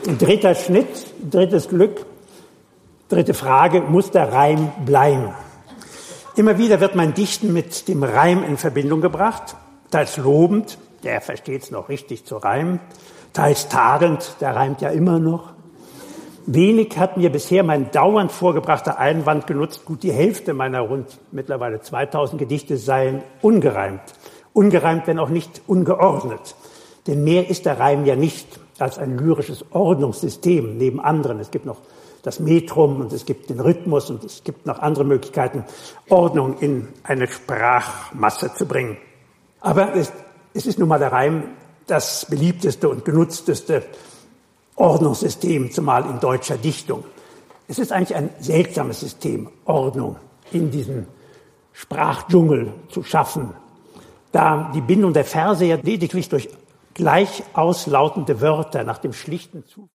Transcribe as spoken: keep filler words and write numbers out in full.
Dritter Schnitt, drittes Glück, dritte Frage, muss der Reim bleiben? Immer wieder wird mein Dichten mit dem Reim in Verbindung gebracht, teils lobend, der versteht es noch richtig zu reimen, teils tadelnd, der reimt ja immer noch. Wenig hat mir bisher mein dauernd vorgebrachter Einwand genutzt, gut die Hälfte meiner rund mittlerweile zweitausend Gedichte seien ungereimt. Ungereimt, wenn auch nicht ungeordnet. Denn mehr ist der Reim ja nicht als ein lyrisches Ordnungssystem neben anderen. Es gibt noch das Metrum und es gibt den Rhythmus und es gibt noch andere Möglichkeiten, Ordnung in eine Sprachmasse zu bringen. Aber es, es ist nun mal der Reim das beliebteste und genutzteste Ordnungssystem, zumal in deutscher Dichtung. Es ist eigentlich ein seltsames System, Ordnung in diesem Sprachdschungel zu schaffen, da die Bindung der Verse ja lediglich durch gleich auslautende Wörter nach dem schlichten Zufall